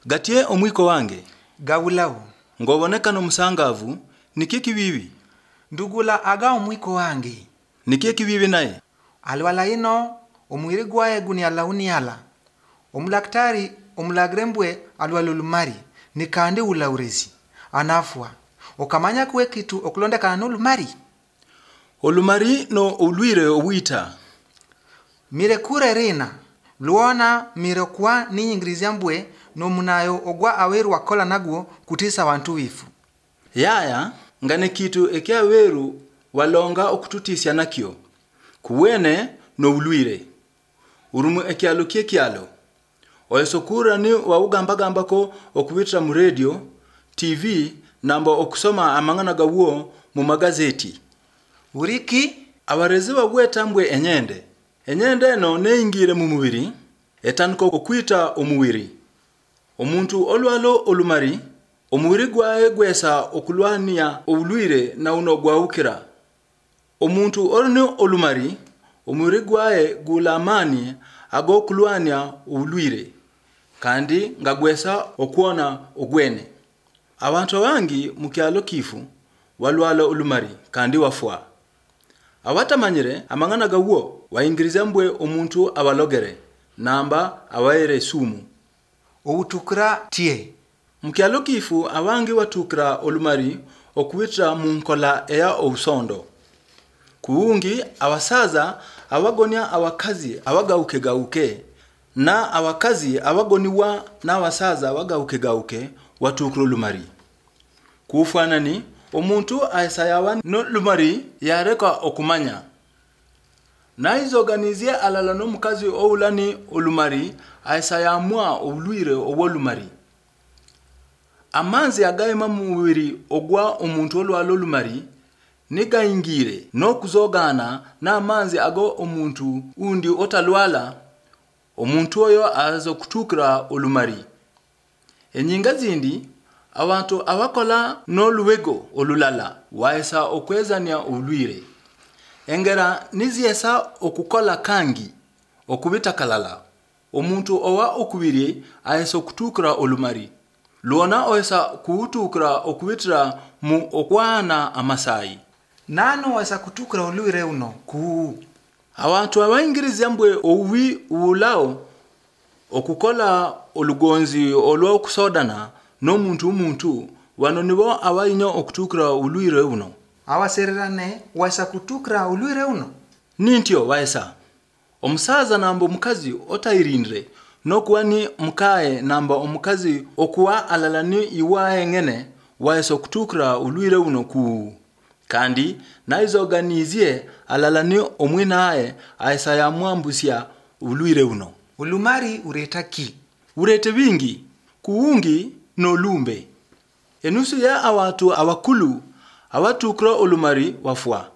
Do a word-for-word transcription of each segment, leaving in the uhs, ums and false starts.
Gatie omwiko wange. Gaulau. Ngobonekano musangavu. Niki kibibi? Ndugula aga omwiko wange. Niki kibibi naye? Alwala ino omwiri gwaye guniala uniala. Omulaktari omulagrembwe alwala olumari. Nikande ulaurezi. Anafwa. Okamanya kwe kitu okulondekana n'olumari. Olumari no ulwire owita. Mire kure rina. Luona mire kwa ni ingirizi mbwe no munayo ogwa aweru wakola nagwo kutisa wantu wifu. Yaya ngane kitu ekia weru walonga okututisya nakyo. Kuwene no ulwire. Urumu ekialo kie kialo. Oyesokura ni wa ugamba gamba ko okubitra mu radio, T V namba okusoma amangana gawo mu magazeti. Uriki abarezi bagwetambwe enyende. Enyende no neingire mu mubiri etanko okwita omubiri. Omuntu olwalo olumari omubiri gwae gwesa okulwania obulwire na uno gwawukira. Omuntu orno olumari omubiri gwae gulamani ago kulwania obulwire kandi ngagwesa okuona ogwene. Abantu bangi mukyalo kifu walwalo olumari kandi wafwa. Awatamanyire amangana gawo waingiriza mbwe omuntu abalogere namba awaire sumu. Outukra tie. Mukyalo kifu abangi watukra olumari okuwitra munkola eya ousondo. Kuungi abasaza abagonya abakazi abagauke gauke na abakazi abagoniwa na abasaza abagauke gauke watukra olumari. Kufanani omuntu aisayawa no lumari yareka okumanya. Na izoganizie alala no mukazi oulani olumari aisayamwa obulwire obwolumari. Amanzi agaima mubiri ogwa omuntu olwalo olumari nigaingire no kuzogana na amanzi ago omuntu undi otalwala omuntu oyo azo kutukra olumari. Enyinga zindi abantu abakola no luwego olulala waesa okwezania olwire. Engera niziesa okukola kangi okubita kalala. Omuntu owa okubiri aesa kutukra olumari. Luona oesa kuutukra okubitra mu okwana amasai. Nano waesa kutukra olwire uno ku. Abantu abaingiriza mbwe owi ulao okukola olugonzi olwo kusodana no muntu muntu wano nibo abainyo okutukra olwire uno. Awasererane waesa kutukra olwire uno. Nintyo waesa. Omusaza namba omukazi otairindre no kuwani mkae namba omukazi okuwa alalani iwae ngene waesa kutukra olwire uno ku. Kandi naizoganizie alalani omwinae aisa ya mwambusya olwire uno. Olumari ureta ki? Urete bingi kuungi no lumbe. Enusu ya awatu awakulu awatukra olumari wafwa.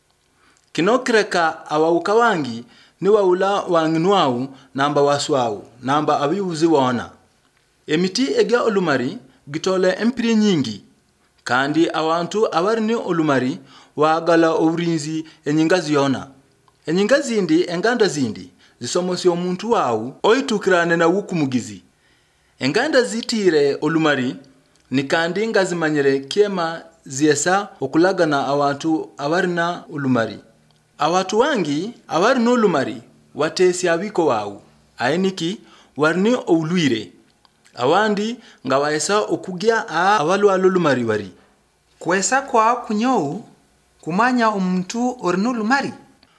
Kinokreka awauka wangi ni waula wanginwau namba waswau namba abiuzi wana. Emiti ege olumari gitole empiri nyingi kandi awantu awarini olumari wagala ourinzi enyinga ziyona. Enyinga zindi enganda zindi zisomosi omuntu wau oitukirane na wukumugizi. Enganda zitire olumari ni kandi ngazimanyire kema ziesa okulagana awantu awarina olumari. Awatu wangi awarina olumari watesi abiko wau. Ayeniki warini olwire. Awandi nga waesa okugya abalwalo olumari wari. Kwesa kwa kunyou kumanya omuntu orino olumari.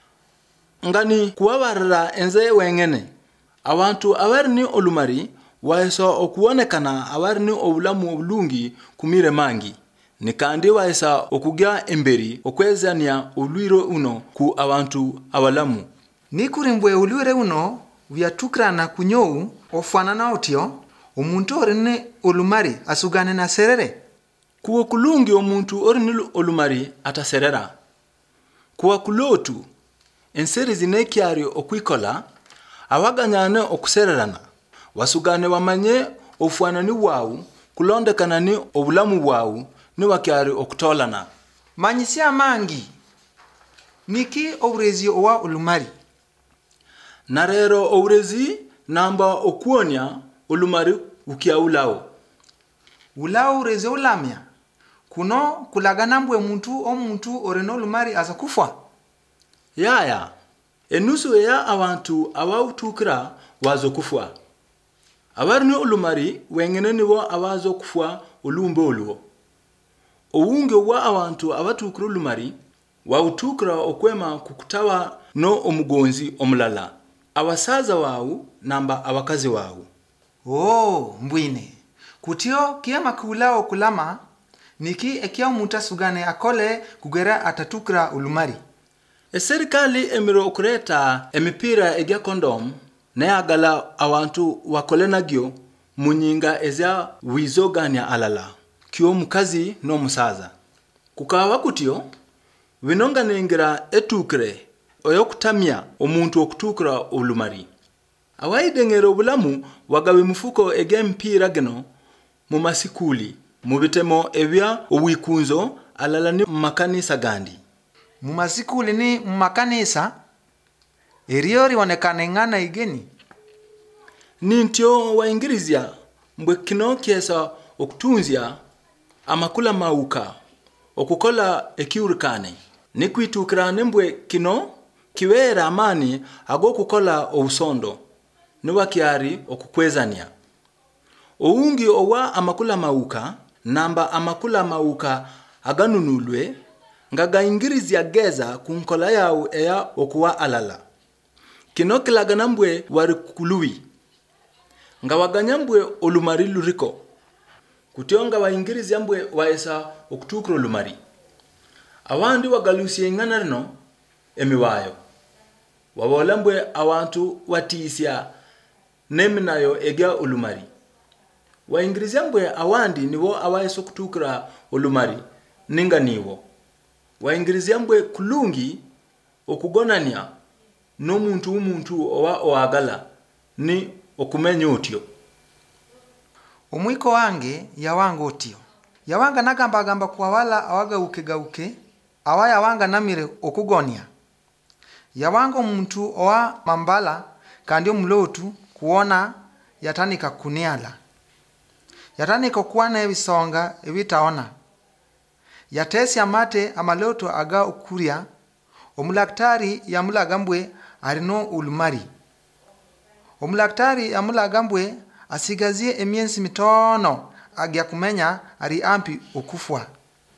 Ngani kuwabarra enze wengene. Awantu awarini olumari waesa okuonekana awarini obulamu obulungi kumire mangi. Nikandi waesa okugya emberi okwezania olwiro uno ku abantu abalamu. Nikurimbwe olwire uno vyatukrana kunyou ofanana otyo omuntu orine olumari asugane na serere. Kuwa kulungi omuntu orine olumari ataserera. Kuwa kulotu enseri zinekiari okwikola awaganyane okusererana. Wasugane wamanye ofuanani wau kulondekana ni obulamu wau ni wakiari okutolana. Manyisi amangi. Niki ourezi owa olumari. Narero ourezi namba okuonya olumari ukiaulao. Ulao ureze ulamya. Kuno kulagana mbwe muntu o muntu oreno olumari aza kufa. Yaya, enusu ya abantu abawutukira wazo kufa. Abarni olumari wengene nibo abazo kufa olumbe olwo. Owunge wa abantu abatukira olumari wawutukira okwema kukutawa no omugonzi omulala. Abasaza wawu namba abakazi wawu. Oh, mbwine. Kutio kiama kulao kulama niki ekia muta sugane akole kugera atatukira olumari. Eserikali emiro okureta emipira egya kondom nayagala abantu wakolenagyo munyinga ezya wizoganya alala kyo mukazi no musaza. Kukawa kutyo winonga nengira etukire oyokutamya omuntu okutukira olumari. Awaidengero obulamu wagawe mufuko egya mpira geno mu masikuli mu bitemo ebya owikunzo alala ni makanisa gandi. Mu masikuli ni makanisa eriyo rionekane ngana igeni. Nintyo waingirizya mbwe kino kiesa okutunzya amakula mauka okukola ekiurikane nikwitukira nembwe kino kiwera amani ago kukola obusondo niwakyari okukwezania. Oungi owa amakula mauka namba amakula mauka aganunulwe ngaga ingirizya geza kunkola yawu eya okuwa alala. Kino kilagana mbwe wari kuluwi. Nga waganyambwe olumari luriko. Kutionga wa ingirizya mbwe waesa okutukira olumari. Awandi wagalusi ingana rino emiwayo. Wabola mbwe awantu watisya neminayo egya olumari. Wa ingirizya mbwe awandi niwo awaesa okutukira olumari ninga niwo. Wa ingirizya mbwe kulungi okugonania no muntu umuntu owa oagala ni okumenya otyo. Omwiko wange yawanga otyo. Yawanga nagamba gamba kwa wala awaga ukegauke awa yawanga namire okugonia. Yawanga omuntu owa mambala kandi omulotu kuona yatanika kuniala. Yatanika kuwana ebisonga ebitaona. Yatesi amate amaloto aga okuria omulaktari yamulagambwe arino olumari. Omulaktari yamulagambwe asigazie emyensi mitono agya kumenya ari ampi okufwa.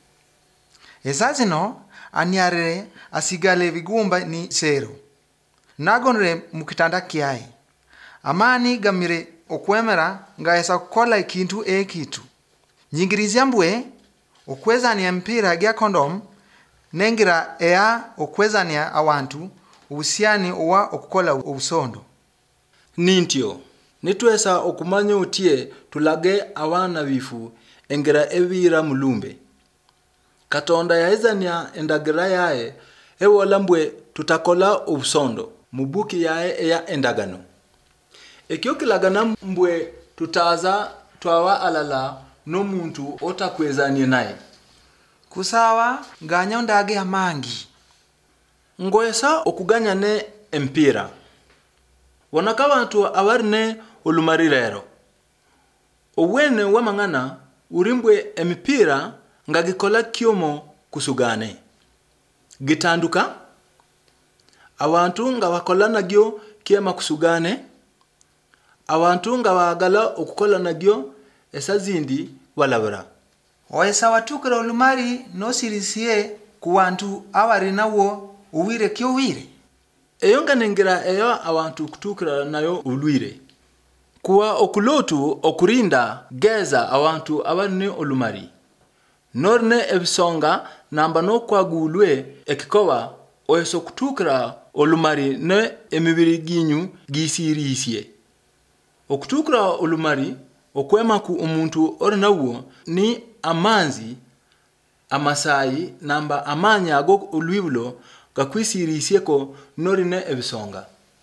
Ezazino anyarire asigale bigumba ni sero. Nagonre mukitanda kiaye. Amani gamire okwemera ngaesa kukola ikintu ekitu. Nyingirizya mbwe okwezania mpira gya kondom nengira ea okwezania awantu ubusiani owa okukola obusondo. Nintyo nitwesa okumanya otie tulage awana bifu engera ebira mulumbe. Katonda yaezania endagira yae ewola mbwe tutakola obusondo mubuki yae eya endagano. Ekyo kilagana mbwe tutaza twawa alala no muntu otakwezanie naye. Kusawa nganya ndage amangi. Ngoesa okuganya ne empira. Wonaka abantu abarine olumari rero. Owene wamangana urimbwe emipira ngagikola kyomo kusugane. Gitanduka abantu nga bakola nagyo kiema kusugane. Abantu nga bagala okukola nagyo esazindi walabara. Oesa watukira olumari no sirisiye kuwantu abari nawo uwire kyo wire. Eyonga nengira eyo awantu kutukira nayo ulwire. Kuwa okulotu okurinda geza awantu abane olumari. Norne ebisonga namba no kwagulwe ekikowa oeso kutukira olumari ne emibiri ginyu gisirisye. Okutukira olumari okwema ku omuntu orinawo ni amanzi amasayi namba amanya ago olwibulo gakwisirisiyeko norine ebisonga.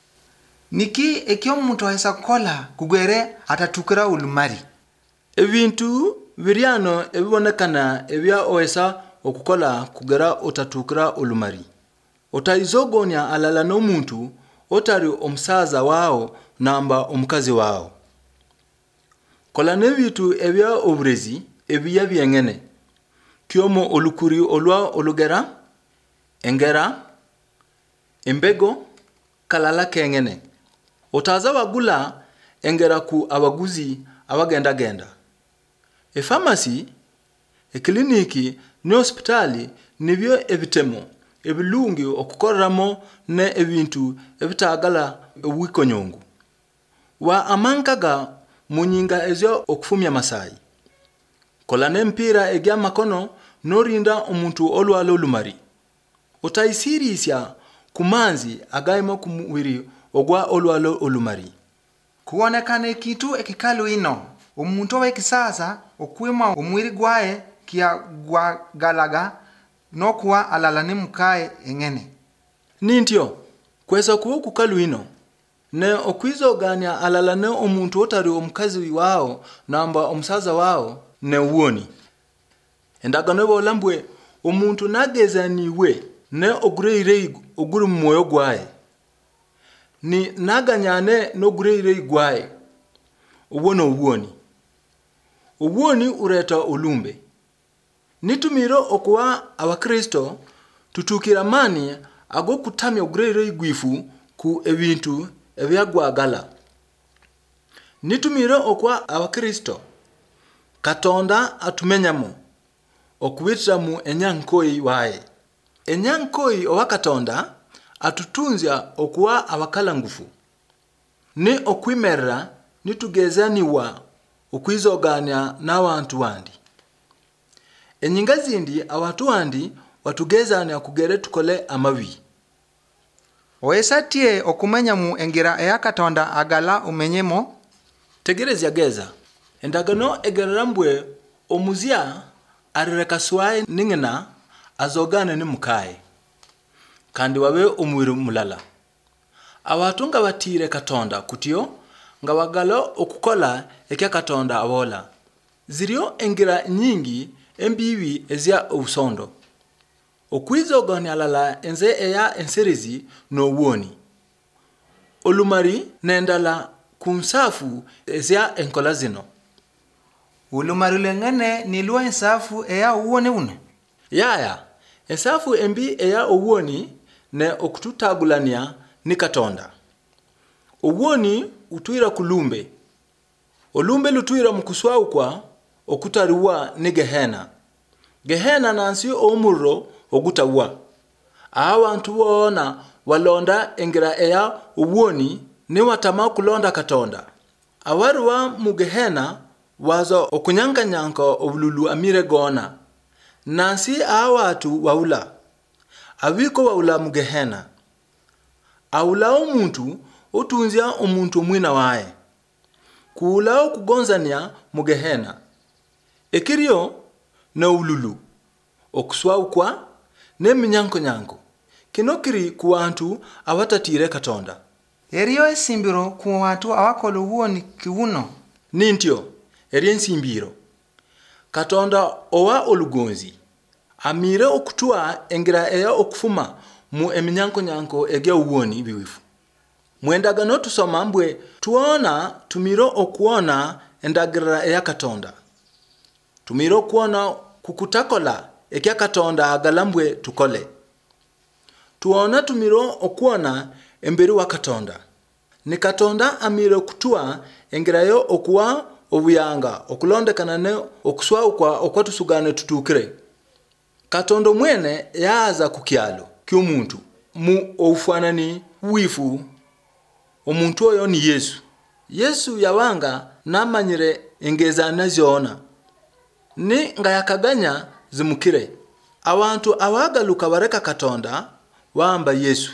Niki ekyo omuntu aisa kola kugwere atatukira olumari. Ebintu biriano ebibonekana ebya oesa okukola kugera otatukira olumari. Otaizogonya alala no muntu otari omusaza wao namba omukazi wao. kola ne bitu ebya obrezi ebiya byengene kyomo olukuri olwa olugera engera embego kalala kengene otaza bagula engera ku abaguzi abagenda genda e pharmacy e kliniki ne hospitali nibyo ebitemo ebilungi okukorramo ne ebintu ebitagala wikonyongu wa amankaga munyinga ezo okufumya masayi kola nempira egya makono norinda omuntu olwalo lumari utaisirisya kumanzi agaimo kumwiri ogwa olwalo olumari kuonekane kitu ekikalu ino omuntu wekisasa okwima omwiri gwaye kia gwagalaga nokuwa alala ne mukae engene nintyo kwesa kuwo kukalu ino ne okwizoganya alala ne omuntu otari omukazi wao namba omusaza wao ne uoni endagano bolambwe omuntu nagezaniwe ne ogureire oguru moyo gwaye ni naganyane no gureire gwaye ubono uoni uoni ureta olumbe nitumiro okuwa abakristo tutukira mani ago kutamya ogureire igwifu ku ebintu ebyagwagala nitumiro okuwa abakristo Katonda atumenyamo okubitira mu enyankoi wae enyankoi owa Katonda atutunzya okuwa abakala ngufu ni okwimerera nitugezaniwa okwizoganya n'abantu bandi enyinga zindi abantu bandi watugezanya kugere tukole amabi oesatie okumenya mu engira eya Katonda agala umenyemo tegerezya geza endagano egerambwe omuzya arerekaswaye ningena azogane ni mukaye kandi wabe omwiro mulala abantu nga batire Katonda kutyo nga bagalo okukola ekya Katonda abola ziryo engira nyingi embibi ezya obusondo okwizoganya alala enze eya enserizi no woni olumari nendala kunsafu ezya enkola zino ulumari lengene nilwa ensafu eya uwone uno yaya ensafu embi eya uwoni ne okututagulania ni Katonda uwoni utwira kulumbe olumbe lutwira mukuswa ukwa okutariwa ni Gehena Gehena nansi omurro ogutawa abantu bona walonda engira eya uwoni ni watama kulonda Katonda awarwa mu Gehena wazo okunyankanyanka obululu amire gona nansi awatu waula abiko waula mu Gehena aula omuntu otunzya omuntu mwina wae kuula okugonzania mu Gehena ekiriyo na ululu okuswa ukwa neminyanko nyanko kinokiri kuwantu abatatire Katonda eriyo esimbiro ku watu awakola uwoni kiuno nintyo eri ensimbiro Katonda owa olugonzi amire okutwa engira eya okufuma mu eminyanko nyanko egya uwoni biwifu mwendagano tusoma mbwe tuona tumiro okuona endagira eya Katonda tumiro kuona kukutakola ekya Katonda agalambwe tukole tuona tumiro okuona emberi wa Katonda ni Katonda amire kutwa engira yo okuwa obuyanga okulondekana ne okuswa ukwa okwatusugane tutukire Katonda mwene yaza kukyalo ky'omuntu mu ofuanani wifu omuntu oyo ni Yesu Yesu yawanga namanyire engeza naziona ni nga yakaganya zimukire abantu awagaluka bareka Katonda wamba Yesu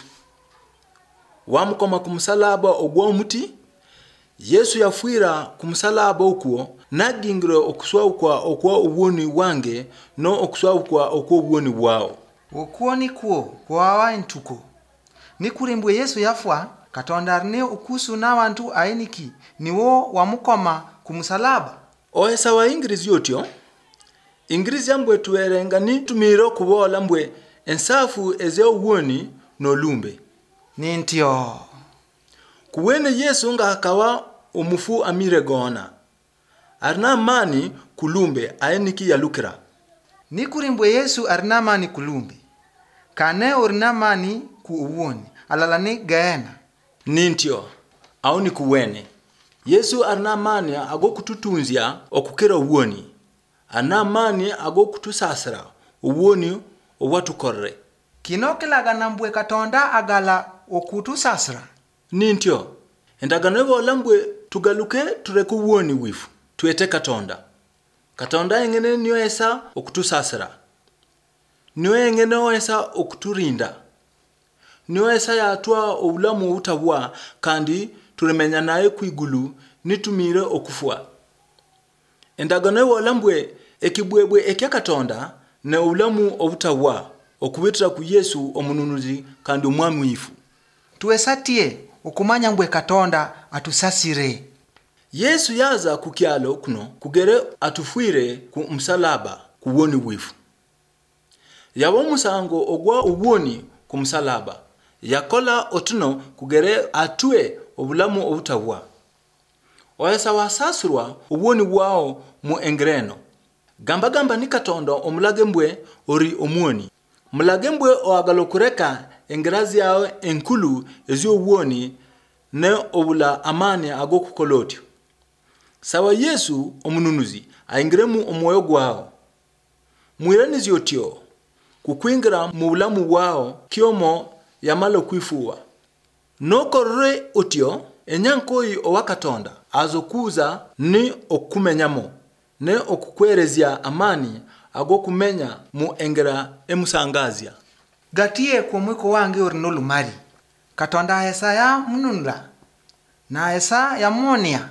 wamukoma ku musalaba ogwo muti Yesu yafuira ku musalaba okwo nagingire okuswa ukwa okwo ubwoni wange no okuswa ukwa okwo ubwoni bwao okwo nikwo kwawa entuko nikurimbwe Yesu yafwa Katonda arne okusu n'abantu ainiki niwo wamukoma ku musalaba oesa wa ingirizi yotyo ingirizi yambwe tuwerenga ni tumiro kubola mbwe ensafu eze uwoni no lumbe nintyo kuwene Yesu nga akawa umufu amire gona arina mani kulumbe ayeniki yalukira. Nikurimbwe Yesu arina mani kulumbe. Kane orina mani ku uwoni alalani gaena. Nintio au ni kuwene. Yesu arina mani ago kututunzia okukira uwoni. Arina mani ago kutusasira uwoni owatukorre. Kino kilaga nambwe Katonda agala okutusasira. Nintio endagano bolambwe tugaluke tureke uwoni wifu tuete Katonda. Katonda engene niyo esa okutusasira. Niyo engene oesa okuturinda. Niyo esa yatwa obulamu utawa kandi turemenya naye kwigulu nitumire okufua. Endagano bolambwe ekibwebwe ekya Katonda ne obulamu obutawa okubitira ku Yesu omununuzi kandi omwami wifu. Tuesatie okumanya mbwe Katonda atusasire. Yesu yaza kukyalo kuno kugere atufuire ku msalaba kuwoni wifu. Yabo musango ogwa uwoni ku msalaba. Yakola otuno kugere atue obulamu obutawa. Oyesa wasasirwa uwoni wao mu engreno. Gamba gamba ni Katonda omulage mbwe ori omwoni. Mulage mbwe oagalo kureka engerazi yao enkulu ezio uwoni ne obula amani ago kukolotyo. Sawa Yesu omununuzi aingiremu omwoyo gwao. Mwiranizi otyo kukwingira mu bulamu wao kyomo yamalo kwifuwa. Nokorre otyo enyankoi owa Katonda azokuza ni okumenyamo ne okukwerezya amani ago kumenya mu engera emusangazya. Gatie kwa mwiko wange orino lumari. Katonda esa ya mununla na esa ya monia.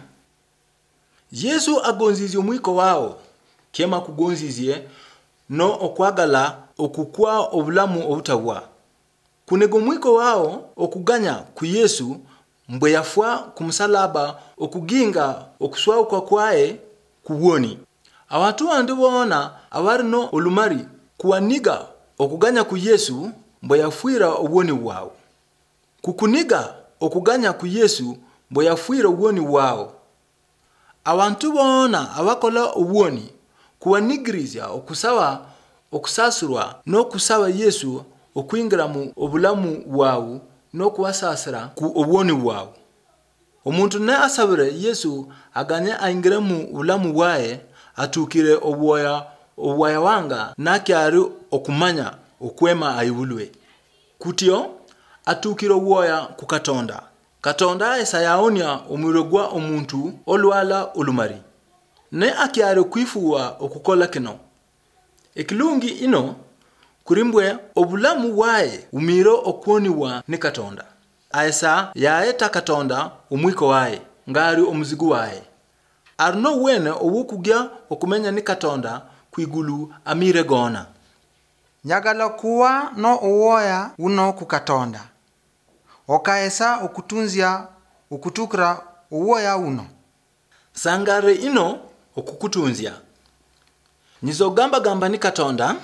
Yesu agonzizi omwiko wao kema kugonzizie no okwagala okukwa obulamu obutawa. Kunego mwiko wao okuganya ku Yesu mbwe yafwa ku msalaba okuginga okuswa kwa kwae kuwoni. Awatu andi bona awarino olumari kuwaniga okuganya ku Yesu mbwe yafuira obwoni wao. Kukuniga okuganya ku Yesu mbwe yafuira obwoni wao. Awantu bona abakola obwoni kuwanigrizya okusawa okusasirwa no kusawa Yesu okwingira mu obulamu wao no kuwasasira ku obwoni wao. Omuntu ne asabire Yesu aganye aingira mu obulamu wae atukire obwoya obwaya wanga nakyari okumanya okwema ayibulwe. Kutyo atukire obwoya ku Katonda. Katonda esa yaonya omurogwa omuntu olwala olumari. Ne akyari kwifuwa okukola kino. Ekilungi ino kurimbwe obulamu wae umiro okwoniwa ni Katonda. Aesa yaeta Katonda omwiko wae ngari omuzigu wae. Arno wene owukugya okumenya ni Katonda kwigulu amire gona. Nyagala kuwa no uwoya uno ku Katonda. Okaesa okutunzya okutukra uwoya uno. Sangare ino okukutunzya. Nizogamba gamba ni Katonda.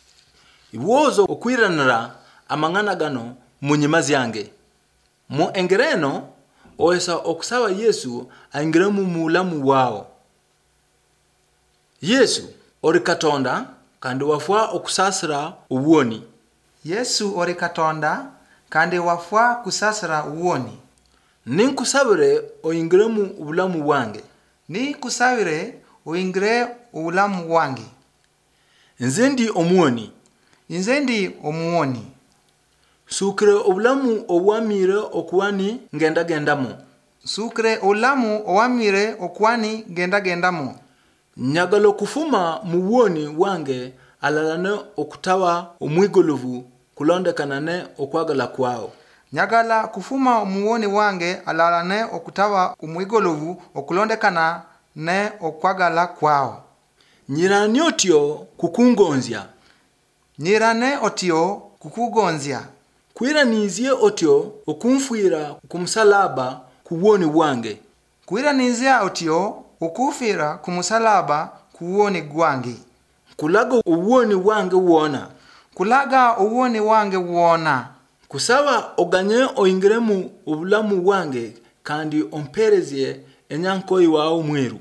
Iwozo okwiranira amangana gano munyimazi yange. Mu engereno oesa okusawa Yesu aingiremu mulamu wao. Yesu ori Katonda kandi wafwa okusasira uwoni. Yesu ori Katonda kandi wafwa kusasira uwoni. Ninkusabire oingiremu ubulamu wange. Ni kusabire oingire ubulamu wange. Nzendi omwoni. Nzendi omwoni. Sukre obulamu obwamire okuwani ngenda gendamo. Sukre olamu owamire okwani genda gendamo. Nyagalo kufuma muwoni wange alalane okutawa omwigolovu kulondekana ne okwagala kwao. Nyagala kufuma muwoni wange alalane okutawa omwigolovu okulondekana ne okwagala kwao. Nyirani otyo kukungonzya. Nyirane otyo kukugonzya. Kwiranizie otyo okumfuira kumsalaba kuwoni wange. Kwiranizia otyo okufira kumusalaba kuwoni gwange. Kulaga uwoni wange wona. Kulaga uwoni wange wona. Kusawa oganye oingiremu obulamu wange kandi omperezie enyankoi wao mweru.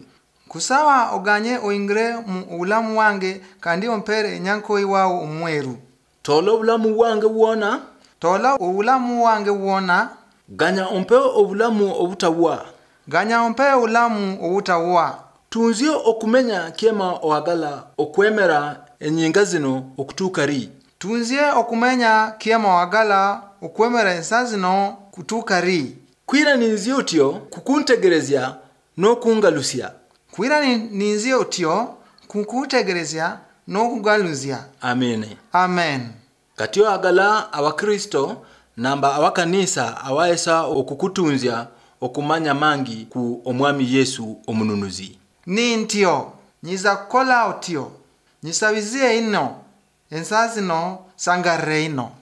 kusawa oganye oingre mu ulamu wange kandi ompere enyanko iwao umweru tolo obulamu wange wona tola ulamu wange wona ganya ompe obulamu obutawa ganya ompe ulamu obutawa tunzio okumenya kiema oagala okwemera enyinga zino okutukari tunzie okumenya kiema wagala okwemera ensazino kutukari kwira ninzio otyo kukuntegerezya n'okungalusya kwira ninzio otyo kukuntegerezya n'okugaluzya amen amen kati agala abakristo namba abakanisa awaesa okukutunzya okumanya mangi ku omwami Yesu omununuzi nintyo nyiza kukola otyo nyisabizie ino ensazino sangarre ino